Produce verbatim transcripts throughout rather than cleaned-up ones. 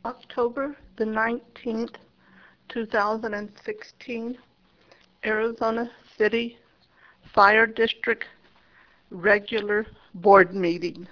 October the nineteenth, two thousand sixteen, Arizona City Fire District regular board meeting.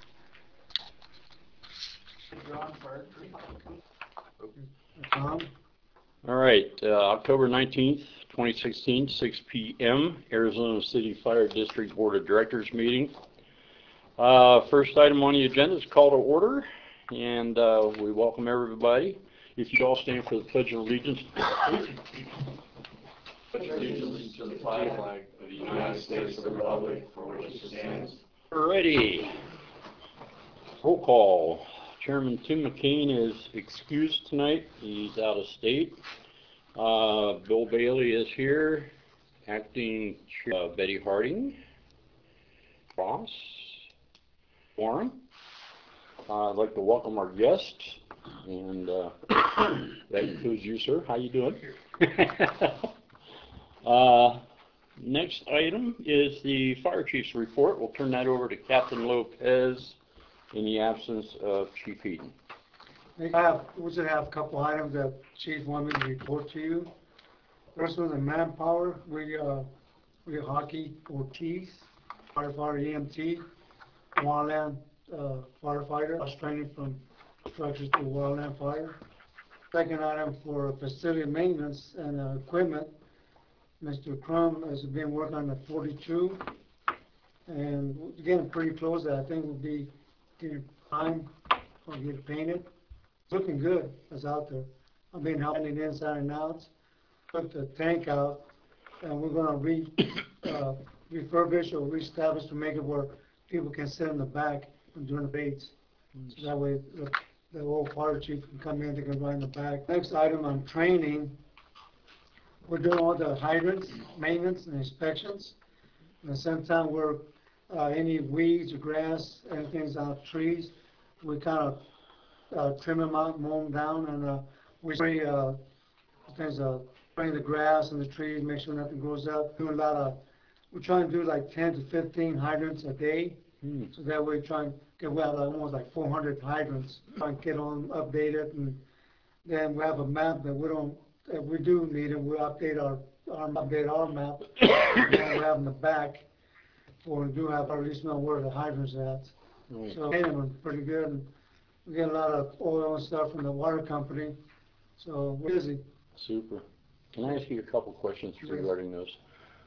Tom? All right, uh, October nineteenth, twenty sixteen, six p m, Arizona City Fire District Board of Directors meeting. Uh, first item on the agenda is call to order, and uh, we welcome everybody. If you all stand for the Pledge of Allegiance. Pledge allegiance to the flag of the United States of the Republic for which it stands. Ready. Roll call. Chairman Tim McCain is excused tonight. He's out of state. Uh, Bill Bailey is here. Acting Chair uh, Betty Harding. Ross. Warren. Uh, I'd like to welcome our guests, and uh, that includes you, sir. How you doing? uh, next item is the fire chief's report. We'll turn that over to Captain Lopez in the absence of Chief Heaton. I have, we should have a couple items that Chief wanted me to report to you. First one, the manpower. We, uh, we hockey Ortiz, firefighter E M T, wildland uh, firefighter. I was training from structures to wildland fire. Second item for facility maintenance and uh, equipment. Mister Crum has been working on the forty-two, and we're getting pretty close. I think we'll be getting time to get it painted. It's looking good. It's out there. I've been helping it inside and out. Put the tank out, and we're gonna re uh, refurbish or reestablish to make it where people can sit in the back and during the baits. So that way the, the old fire chief can come in, they can ride in the back. Next item on training, we're doing all the hydrants, maintenance and inspections. And at the same time, we're, uh, any weeds or grass, anything's out, trees, we kind of uh, trim them out, mow them down, and uh, we spray, uh, things, uh, spraying the grass and the trees, make sure nothing grows up. Doing a lot of, we're trying to do like ten to fifteen hydrants a day. Hmm. So that way, try and get, we have like almost like four hundred hydrants, try and get on, updated, and then we have a map that we don't, if we do need it, we'll update our, our update our map, and we have in the back, for we do have, or at least know where the hydrants are at. Right. So, painting them pretty good, and we get a lot of oil and stuff from the water company, so we're busy. Super. Can I ask you a couple questions Yes. regarding those?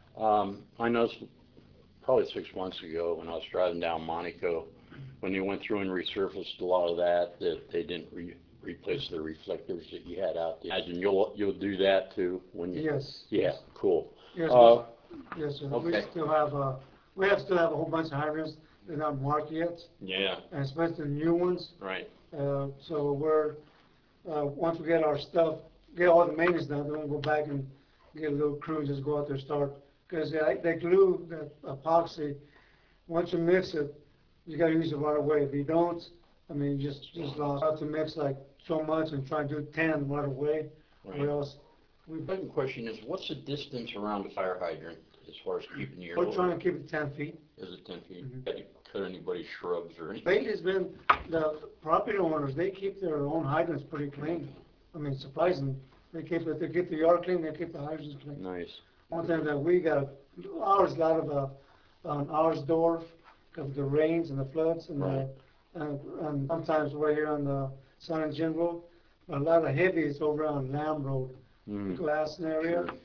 Um, I noticed probably six months ago when I was driving down Monaco, when they went through and resurfaced a lot of that, that they didn't re replace the reflectors that you had out there. I imagine you'll you'll do that too when you. Yes. Yeah. Cool. Yes, Uh, yes, sir. okay. We still have, uh, we have, still have a whole bunch of hydrants, they're not marked yet, yeah. and especially the new ones. Right. Uh, so we're, uh, once we get our stuff, get all the maintenance done, then we'll go back and get a little crew, just go out there, start, because they, they glue, that epoxy, once you mix it, you gotta use it right away. If you don't, I mean, you just, just lost. You have to mix like so much and try and do ten right away, Right. or else, we, Second question is, what's the distance around the fire hydrant as far as keeping your? we're trying to keep it ten feet. Is it ten feet? Mhm. Have you cut anybody's shrubs or anything? Bait has been, the property owners, they keep their own hydrants pretty clean. I mean, surprisingly, they keep it, they keep the yard clean, they keep the hydrants clean. Nice. One thing that we got, ours, a lot of, uh, on ours door, because of the rains and the floods and the, and, and sometimes we're here on the San Angelo Road, but a lot of heavy is over on Lamb Road, the Mm. glass area. Sure.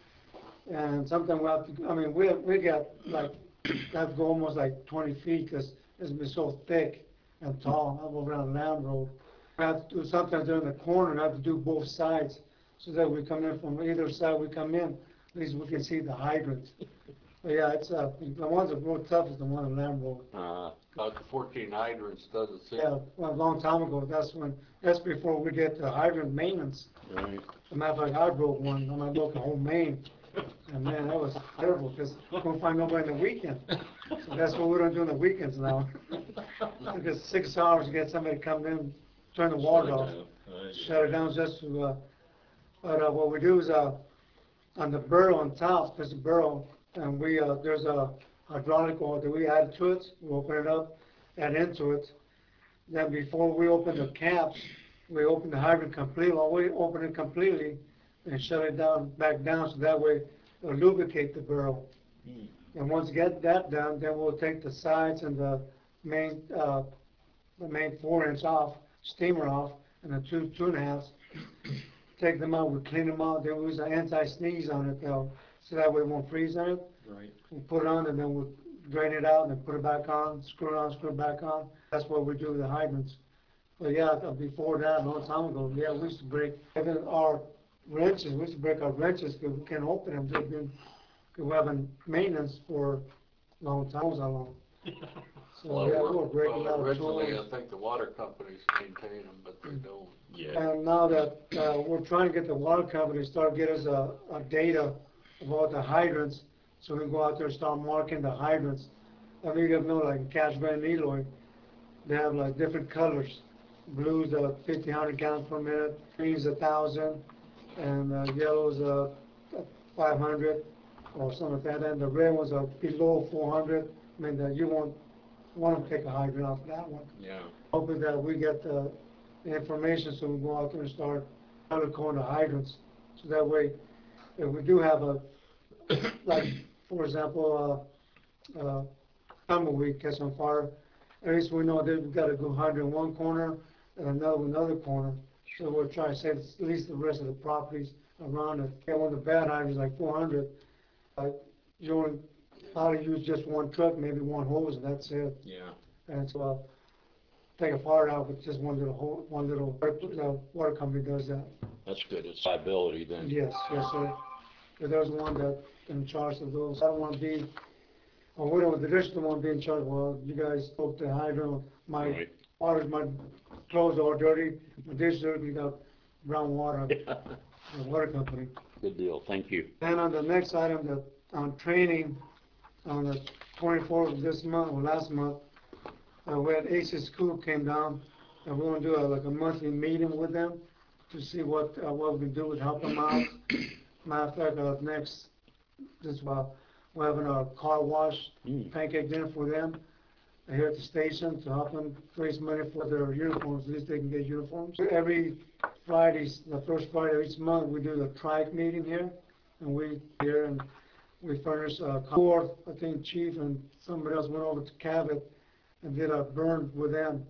And sometimes we have to, I mean, we, we got like, have to go almost like twenty feet because it's been so thick and tall up over on Lamb Road. We have to do, sometimes during the corner, we have to do both sides so that we come in from either side we come in, at least we can see the hydrant. But yeah, it's, uh, the ones that are real tough is the one on Lamb Road. Uh, About the fourteen hydrants, doesn't seem. Yeah, well, a long time ago, that's when, that's before we get the hydrant maintenance. right. As a matter of fact, I broke one, and I broke the whole main. And man, that was terrible, because we couldn't find nobody in the weekend. So that's what we don't do on the weekends now. Took us six hours to get somebody to come in, turn the water off, shut it down just to, uh, but, uh, what we do is, uh, on the barrel on top, there's a barrel, and we, uh, there's a hydraulic oil that we add to it, we open it up, add into it. Then before we open the caps, we open the hydrant completely, well, we open it completely and shut it down, back down, so that way it'll lubricate the barrel. Hmm. And once we get that done, then we'll take the sides and the main, uh, the main four inch off, steamer off, and the two, two and a halves. Take them out, we clean them out, then we use an anti-sneeze on it though, so that way it won't freeze on it. Right. We put it on and then we'll drain it out and then put it back on, screw it on, screw it back on. That's what we do with the hydrants. But yeah, uh, before that, a long time ago, yeah, we used to break, even our wrenches, we used to break our wrenches because we can't open them. They've been, because we haven't maintenance for a long time, how long. So Well, yeah, we're- we're breaking well, out originally, I tools. think the water companies maintain them, but they don't. Yeah. And now that, uh, we're trying to get the water company to start get us a, a data about the hydrants, so we can go out there and start marking the hydrants. I mean, you know, like in Cache Van Eloy, they have like different colors. Blue's a fifteen hundred gallons per minute, green's a thousand, and uh, yellow's a five hundred or something like that, and the red ones are below four hundred. I mean, that you won't want to take a hydrant off that one. Yeah. Hoping that we get the, the information so we go out there and start color coding the hydrants. So that way, if we do have a, like, for example, uh, uh, tumbleweed catch on fire, at least we know that we've got a good hydrant in one corner and another in another corner. So we're trying to save at least the rest of the properties around it. And one of the bad hydrants, like four hundred, uh, you only probably use just one truck, maybe one hose, and that's it. Yeah. And so, uh, take a fire out with just one little hole, one little, uh, water company does that. That's good. It's liability then. Yes, yes, sir. If there's one that in charge of those, I don't wanna be, or we don't, the district don't wanna be in charge, well, you guys spoke to hydrant, my Right. water, my clothes are dirty, my dish dirty, you got brown water, the water company. Good deal. Thank you. Then on the next item, the, on training, on the twenty-fourth of this month, or last month, uh, we had Aces School came down, and we're gonna do a, like a monthly meeting with them to see what, uh, what we can do to help them out. Matter of fact, uh, next, this, uh, we're having a car wash, Mm. pancake dinner for them here at the station to help them raise money for their uniforms, at least they can get uniforms. Every Fridays, the first Friday of each month, we do the trike meeting here, and we here, and we furnish a fourth, I think Chief and somebody else went over to Cabot and did a burn with them.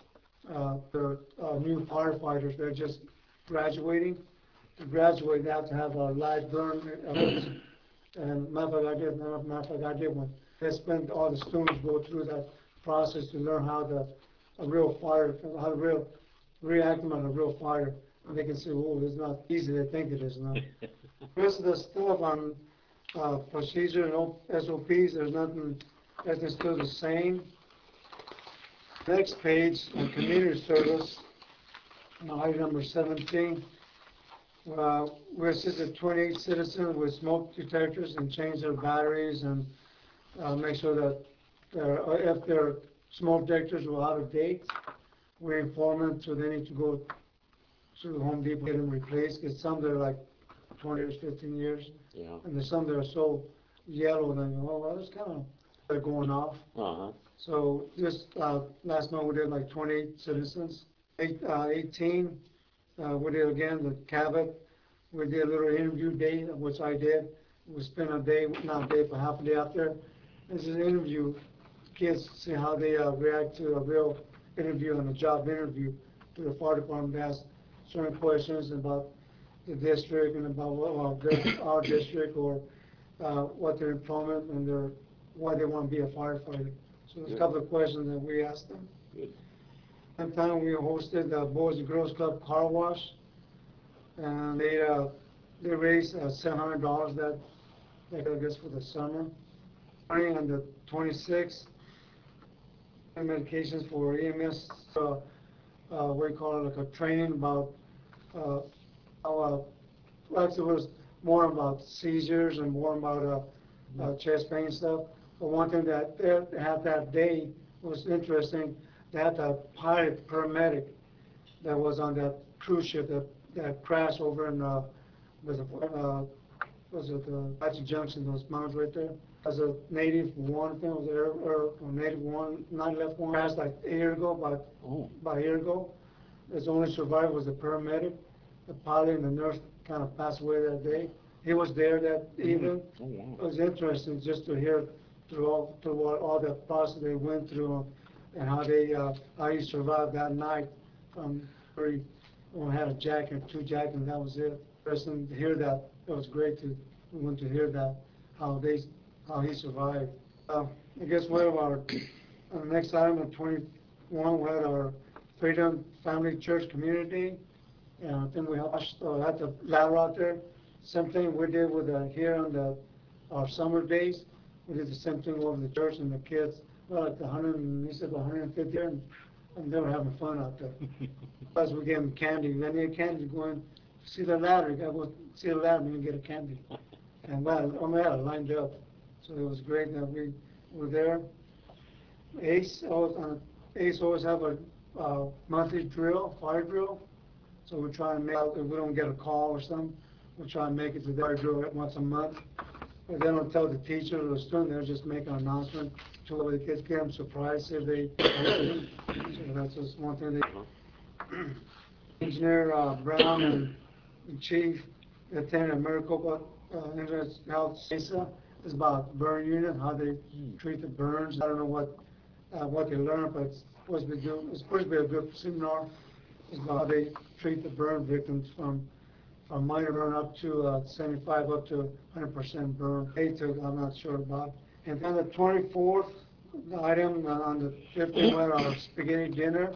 Uh, they're, uh, new firefighters, they're just graduating. To graduate, they have to have a live burn, uh, and matter of fact, I did, matter of fact, I did one. They spent, all the students go through that process to learn how the, a real fire, how to real, react on a real fire. And they can say, oh, it's not easy, they think it is now. The rest of the stuff on, uh, procedure and O- S O Ps, there's nothing, everything's still the same. Next page, on community service, uh, item number seventeen. Uh, we assisted twenty-eight citizens with smoke detectors and changed their batteries and, uh, make sure that their, uh, if their smoke detectors were out of date, we inform them, so they need to go to Home Depot, get them replaced, because some that are like twenty years, fifteen years, Yeah. and there's some that are so yellow, then, oh, well, it's kind of, they're going off. Uh-huh. So just, uh, last month we did like twenty-eight citizens. Eight, uh, eighteen, uh, we did again the Cabot. We did a little interview day, which I did. We spent a day, not a day, but half a day out there. This is an interview, kids, see how they, uh, react to a real interview and a job interview to the fire department. They ask certain questions about the district and about, well, their, our district, or, uh, what their employment and their, why they want to be a firefighter. So there's a Good. couple of questions that we asked them. Good. One time we hosted the Boys and Girls Club car wash, and they, uh, they raised uh, seven hundred dollars that, that I guess for the summer. And the twenty-sixth, medications for E M S, uh, uh, we call it like a training about, uh, how, uh, well, actually it was more about seizures and more about, uh, uh, chest pain stuff. But one thing that they had that day was interesting, they had a pilot paramedic that was on that cruise ship that, that crashed over in, uh, was it, uh, was it, uh, Apache Junction, those mountains right there? As a native one, I think it was there, or, or native one, nine left one, crashed like a year ago, about, Oh. about a year ago. his only survivor was the paramedic. The pilot and the nurse kind of passed away that day. He was there that evening. Oh, wow. It was interesting just to hear through all, through what, all the process they went through and how they, uh, how he survived that night. Um, where he only had a jacket, two jackets, and that was it. Person to hear that, it was great to, we want to hear that, how they, how he survived. Uh, I guess we have our, uh, next item at twenty-one, we had our Freedom Family Church Community. And I think we watched, uh, at the ladder out there. Same thing we did with, uh, here on the, our summer days. We did the same thing over the church and the kids, well, like the hundred and, he said one hundred fifty, and, and they were having fun out there. Plus we gave them candy, if any candy, go in, see the ladder, you gotta go see the ladder and you get a candy. And well, I mean, had it lined up, so it was great that we were there. Ace, always, uh, Ace always have a, uh, monthly drill, fire drill. So we try and make, if we don't get a call or something, we try and make it to their drill once a month. But they don't tell the teacher or the student, they'll just make an announcement to the kids, get them surprised if they, so that's just one thing they. Engineer uh, Brown and the chief attended Maricopa uh, Internet Health C I S A. It's about burn unit, how they treat the burns. I don't know what, uh, what they learned, but it's supposed to be good, it's supposed to be a good seminar. It's about how they treat the burn victims from, from minor burn up to uh, seventy-five, up to one hundred percent burn. Eight to, I'm not sure about. And then the twenty-fourth item uh, on the fifteenth, we had our spaghetti dinner.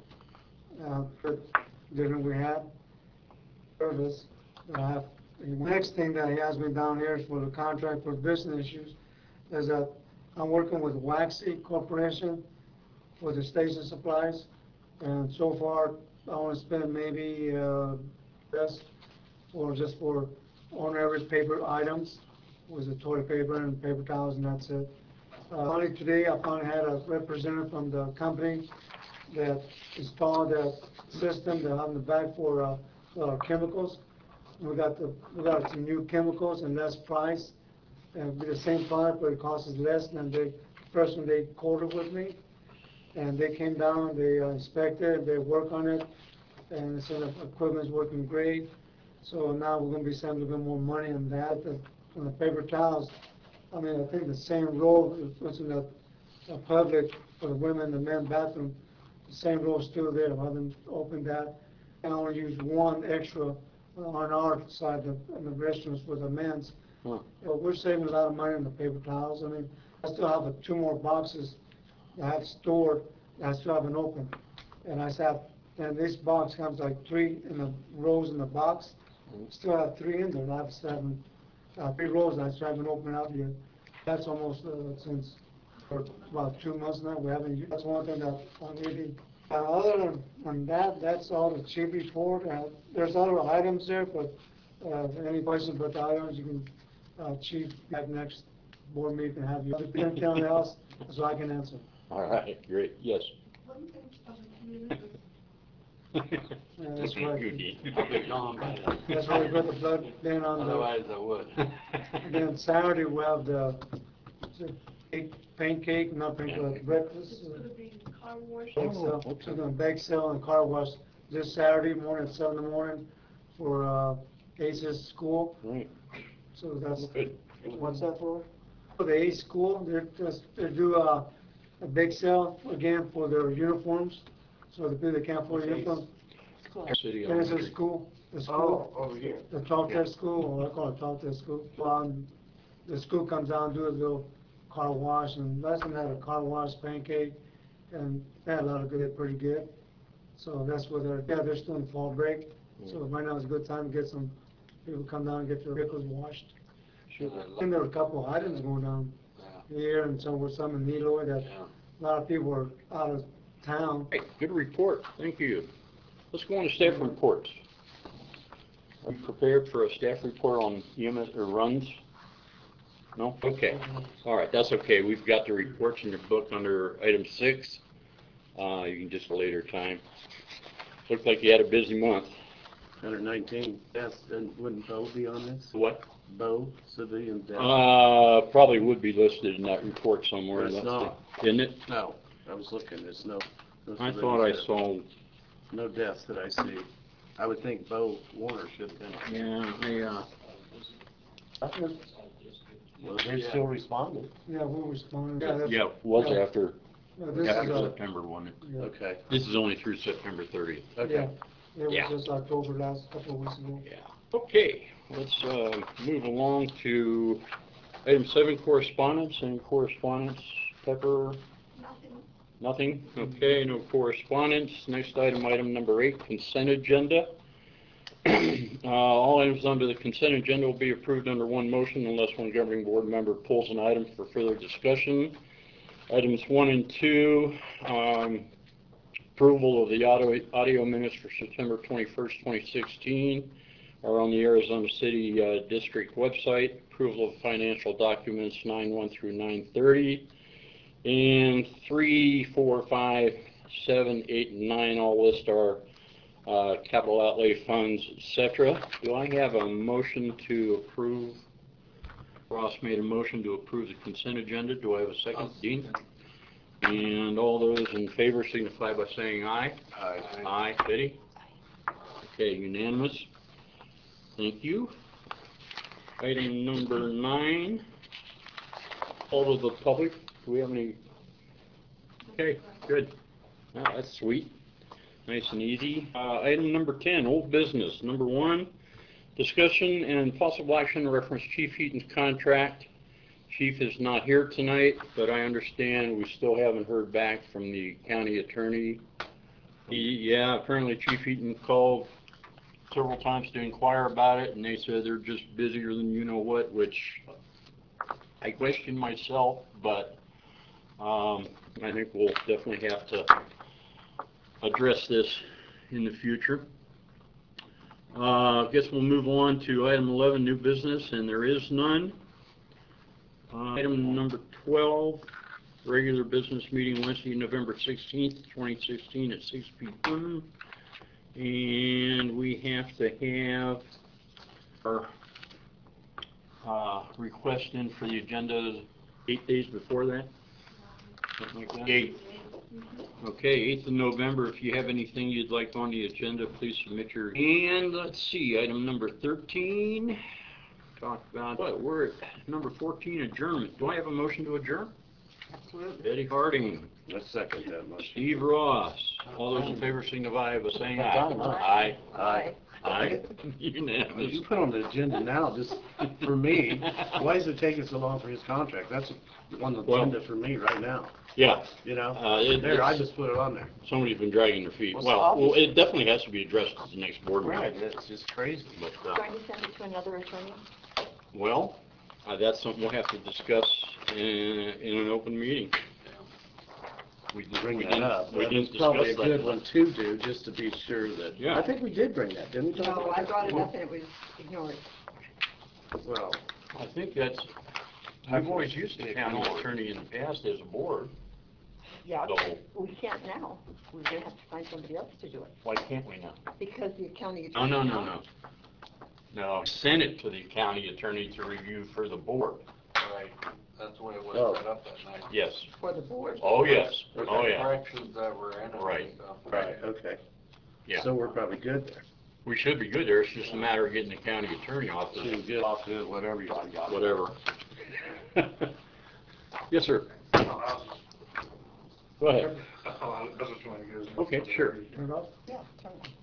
Uh, good dinner we had. Service. I have, the next thing that he has me down here is for the contract for business issues, is that I'm working with Waxy Corporation for the station supplies. And so far, I want to spend maybe, uh, this, or just for on every paper items, was the toilet paper and paper towels, and that's it. Uh, only today, I finally had a representative from the company that installed that system that on the back for, uh, for our chemicals. We got the, we got some new chemicals and less price, and it'll be the same product, but it costs us less than the first one they quoted with me. And they came down, they uh, inspected, they work on it, and they said the equipment's working great. So now we're gonna be spending a little bit more money on that. The, on the paper towels, I mean, I think the same roll, was in the, the public, for the women, the men bathroom, the same roll's still there. I haven't opened that. And I only use one extra on our side, the, in the restrooms for the men's. Huh. But we're saving a lot of money on the paper towels. I mean, I still have uh, two more boxes I have stored, I still haven't opened. And I said, and this box comes like three in the rows in the box. Still have three in there. I have seven, uh, three rows I still haven't opened out yet. That's almost uh, since for about two months now. We haven't. Used. That's one thing that I really. Uh, other than, than that, that's all the chief report. Uh, there's other items there, but uh, any questions about the items, you can uh, chief at next board meeting can have you. Anything else, so I can answer. All right, great, yes. Yeah, that's right. I'll be gone by then. That's why we put the blood then on the. Otherwise I would. And then Saturday we have the is it cake, pancake, not pancake, but breakfast. uh, Bake sale. Oh, okay. We're gonna bake sale and car wash this Saturday morning at seven in the morning for uh, Ace's school. Right, So that's, good. what's that for? For the Ace school, they're just, they do a, a bake sale again for their uniforms. So the people that can't afford uniforms, City and it's a Elementary. school, the school. Oh, over here. The talk test school, or I call it talk test school. Um, the school comes down, do a little car wash, and last time they had a car wash pancake, and they had a lot of good, pretty good. So that's what they're, yeah, they're still in fall break. So right now is a good time to get some people come down and get their vehicles washed. Sure. I think there were a couple of items going on Yeah. here, and some were some in Eloy that Yeah. a lot of people were out of town. Hey, good report, thank you. Let's go on to staff reports. Are you prepared for a staff report on E M S or runs? No? Okay, all right, that's okay. We've got the reports in your book under item six. Uh, you can just later time. Looks like you had a busy month. Hundred nineteen deaths, and wouldn't Bo be on this? What? Bo, civilian deaths? Uh, probably would be listed in that report somewhere. It's Let's not. see. Isn't it? No, I was looking, there's no. no I civilian thought I deaths. saw no deaths that I see. I would think Bo Warner should have been. Yeah, I, uh, Well, they still responded. Yeah, we'll respond. Yeah, that's, yeah, was Yeah. after, yeah, this is, after uh, September one. yeah, Okay, This is only through September thirtieth. okay. yeah, it Yeah. was just October last, couple of weeks ago. Yeah. Okay, let's, uh, move along to item seven, correspondence. Any correspondence, Pepper? Nothing? Okay, no correspondence. Next item, item number eight, consent agenda. Uh, all items under the consent agenda will be approved under one motion unless one governing board member pulls an item for further discussion. Items one and two, um, approval of the audio, audio minutes for September twenty-first, twenty sixteen are on the Arizona City uh, District website. Approval of financial documents nine one through nine thirty. And three, four, five, seven, eight, and nine all list our uh, capital outlay funds, et cetera. Do I have a motion to approve? Ross made a motion to approve the consent agenda. Do I have a second? Dean? And all those in favor signify by saying aye. Aye. Aye. Betty? Okay, unanimous. Thank you. Item number nine, all of the public. Do we have any? Okay, good. Oh, that's sweet. Nice and easy. Uh, item number ten, old business. Number one, discussion and possible action to reference Chief Heaton's contract. Chief is not here tonight, but I understand we still haven't heard back from the county attorney. He, yeah, apparently Chief Heaton called several times to inquire about it, and they said they're just busier than you know what, which I question myself, but um, I think we'll definitely have to address this in the future. Uh, I guess we'll move on to item eleven, new business, and there is none. Uh, item number twelve, regular business meeting Wednesday, November sixteenth, twenty sixteen at six p m And we have to have our uh, request in for the agenda eight days before that. Something like that? Eight. Okay, eighth of November. If you have anything you'd like on the agenda, please submit your, and let's see, item number thirteen. Talk about, what, we're at number fourteen, adjournment. Do I have a motion to adjourn? Absolutely. Eddie Harding, Let's second that motion. Steve Ross. All those in favor signify by saying aye. Aye. Aye. Aye. Aye. Well, Unanimous. you put on the agenda now, just for me, why is it taking so long for his contract? That's on the Well- agenda for me right now, Yeah, you know? uh, it, There, I it's- just put it on there. somebody's been dragging their feet. Well, Well, well, obviously- it definitely has to be addressed at the next board Right, meeting. it's just crazy. But, uh, Going to send it to another attorney? well, uh, that's something we'll have to discuss in, in an open meeting. We didn't Bring we that didn't- up. We didn't It's probably a discuss good that. one to do, just to be sure that, Yeah. I think we did bring that, didn't we? talk No, about I that? brought it up and it was ignored. Well, I think that's, we've always used the county attorney in the past as a board, Yeah, so we can't now. We're gonna have to find somebody else to do it why can't we now? because the county No, attorney. no, no, no. No, send it to the county attorney to review for the board. Right, that's the way it Oh. was set up that night. Yes. For the board. Oh, yes. With Oh, the yeah. corrections that were in it and Right. stuff. right, okay. Yeah. So we're probably good there. We should be good there. It's just a matter of getting the county attorney off the, Shouldn't get off to whatever you got. whatever. Yes, sir. Go ahead. Okay, sure. Turn it off? Yeah, turn it on.